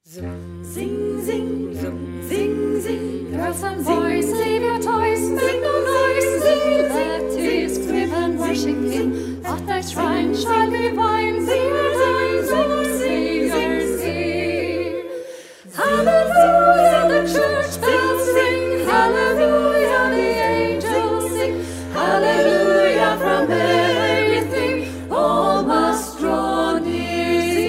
Zoom, zing, zing, zoom, zing, zing. Girls and boys, leave your toys, make no noise. Let his crib and worship him. At thy shrine shall be wine, sing our times, our Saviour's here. Hallelujah, the church bells ring. Hallelujah, the angels sing. Hallelujah, from everything all must draw near.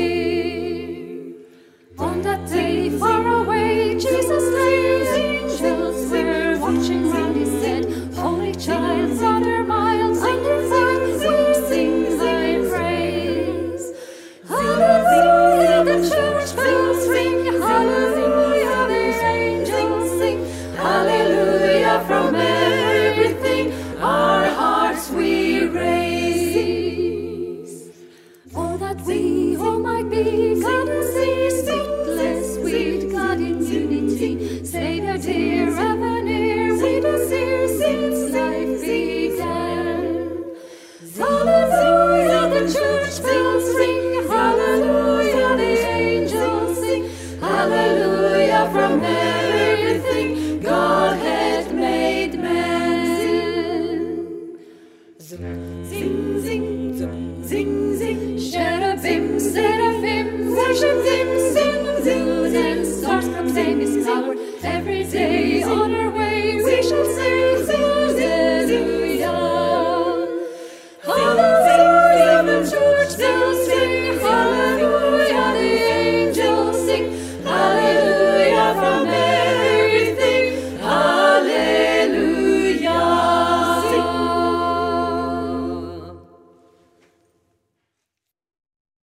On that day far away, Jesus lay, angels were watching round, he said, Holy child, under miles, under fire, we sing thy praise. Hallelujah, the church bells ring, hallelujah, the angels sing, hallelujah, from everything our hearts we raise. Oh, that we all might be glad to see, spotless, sweet, God in unity, Savior dear, ever near, we desire since life began. Hallelujah, the church bells ring, hallelujah, the angels sing, hallelujah, from everything God had made man. Zoom, zing, zing, zoom, zing, zing, cherubim, seraphim, worship